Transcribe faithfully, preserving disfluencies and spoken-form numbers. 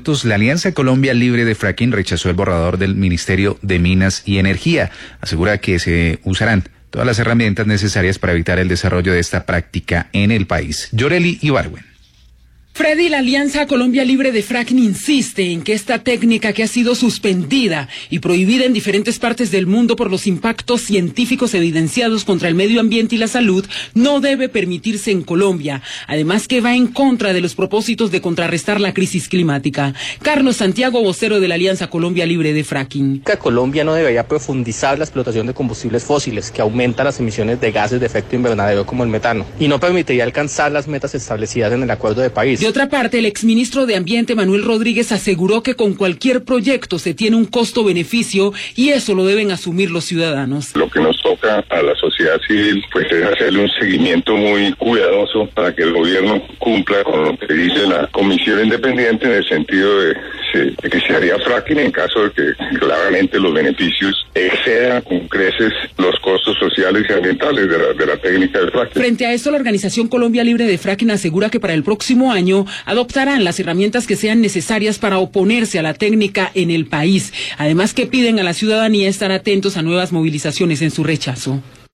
minutos, la Alianza Colombia Libre de Fracking rechazó el borrador del Ministerio de Minas y Energía. Asegura que se usarán todas las herramientas necesarias para evitar el desarrollo de esta práctica en el país. Yoreli Ibargüen. Freddy, la Alianza Colombia Libre de Fracking insiste en que esta técnica, que ha sido suspendida y prohibida en diferentes partes del mundo por los impactos científicos evidenciados contra el medio ambiente y la salud, no debe permitirse en Colombia. Además, que va en contra de los propósitos de contrarrestar la crisis climática. Carlos Santiago, vocero de la Alianza Colombia Libre de Fracking. Colombia no debería profundizar la explotación de combustibles fósiles, que aumenta las emisiones de gases de efecto invernadero como el metano, y no permitiría alcanzar las metas establecidas en el Acuerdo de París. De otra parte, el exministro de Ambiente, Manuel Rodríguez, aseguró que con cualquier proyecto se tiene un costo-beneficio y eso lo deben asumir los ciudadanos. Lo que nos toca a la sociedad civil pues es hacerle un seguimiento muy cuidadoso para que el gobierno cumpla con lo que dice la comisión independiente, en el sentido de, de que se haría fracking en caso de que claramente los beneficios excedan con creces los costos sociales y ambientales de la, de la técnica del fracking. Frente a esto, la Organización Colombia Libre de Fracking asegura que para el próximo año adoptarán las herramientas que sean necesarias para oponerse a la técnica en el país. Además, que piden a la ciudadanía estar atentos a nuevas movilizaciones en su rechazo.